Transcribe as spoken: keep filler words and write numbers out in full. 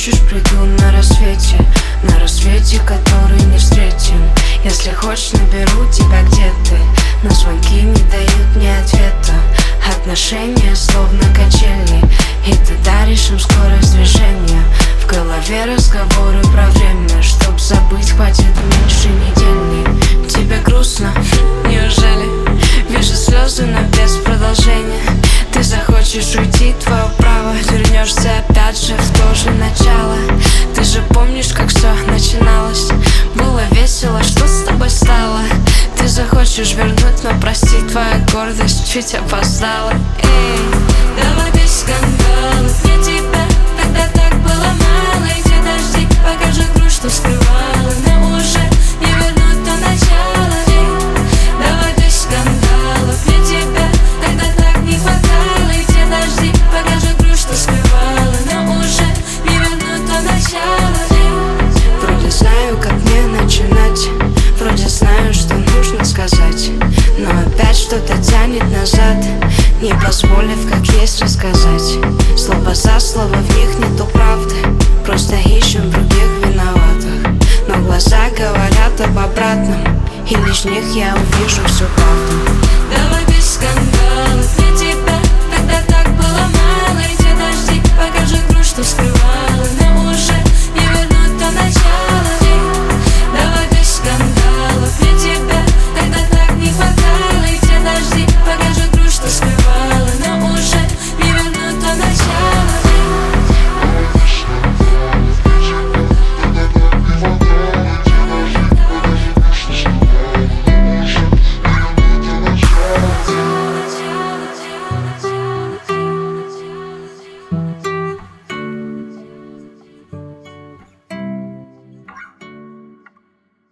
хочешь, приду на рассвете, на рассвете, который не встретим. Если хочешь, наберу тебя, где ты. На звонки не дают мне ответа. Отношения словно качели, и ты даришь им скорость движения. В голове разговоры про время, чтоб забыть, хватит меньше недели. Тебе грустно? Неужели? Вижу слезы, но без продолжения. Ты захочешь уйти, твое право. Вернешься опять же в то же начало. Ты же помнишь, как все начиналось? Было весело, что с тобой стало? Ты захочешь вернуть, но прости, твоя гордость чуть опоздала. Эй, давай без скандалов. Мне тебя тогда так было мало. И где дожди, покажи грудь, что скрывала. Но уже не вернуть то начало. Эй, давай без скандалов. Мне тебя тогда так не хватало. И где дожди, покажи грудь, что скрывала. Но уже не вернуть то начало. Эй, вроде знаю, как мне начинать. Вроде знаю, что нужно сказать, но опять что-то тянет назад, не позволив как есть рассказать. Слово за слово, в них нету правды. Просто ищем других виноватых. Но глаза говорят об обратном, и лишь в них я увижу всю правду. Давай без скандалов.